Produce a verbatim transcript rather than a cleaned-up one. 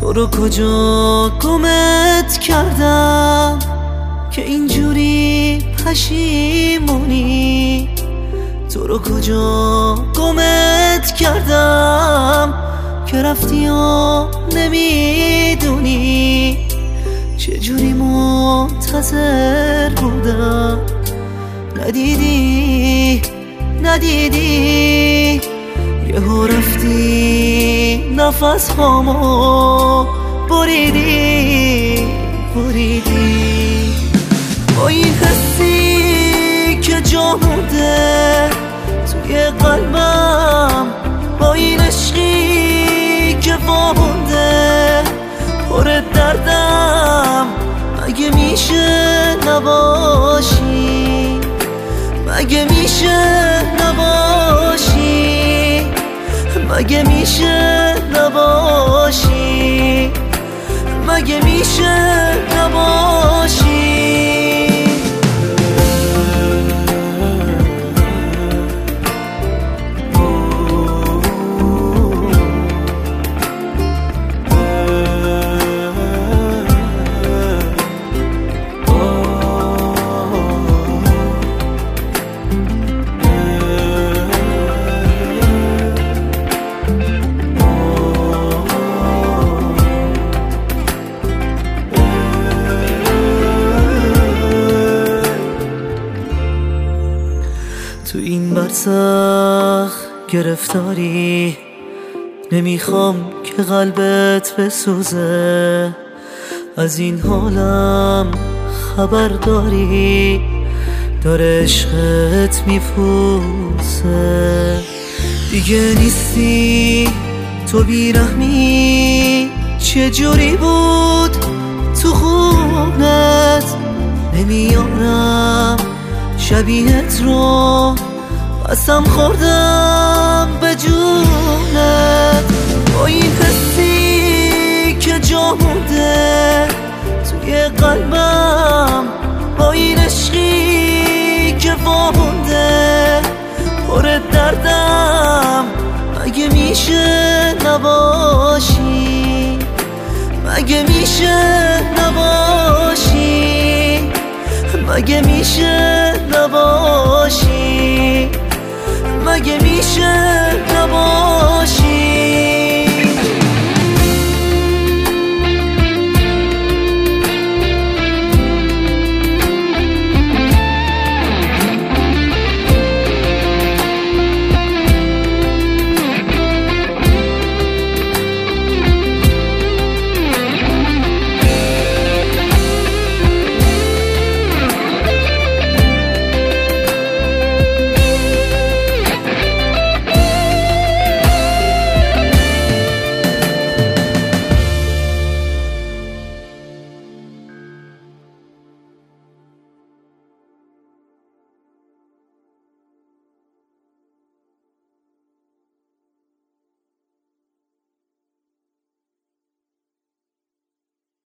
تو رو کجا گمت کردم که اینجوری پشیمونی؟ تو رو کجا گمت کردم که رفتی و نمیدونی؟ چجوری منتظر بودم ندیدی ندیدی یهو رفتی نفس هامو بریدی بریدی. با این حسی که جا مونده توی قلبم، با این عشقی که وامونده پر دردم، مگه میشه نباشی؟ مگه میشه نباشی؟ مگه میشه نباشی؟ مگه میشه نباشی؟ تو این برزخ گرفتاری، نمیخوام که قلبت بسوزه. از این حالم خبر داری، داره عشقت میپوسه. دیگه نیستی تو بیرحمی، چجوری بود تو خونت؟ نمیارم شبیهت رو، قسم خوردم به جونت. با این حسی که جا مونده توی قلبم، با این عشقی که وامونده پر دردم، مگه میشه نباشی؟ مگه میشه نباشی؟ مگه میشه نباشی؟ مگه میشه نباشی؟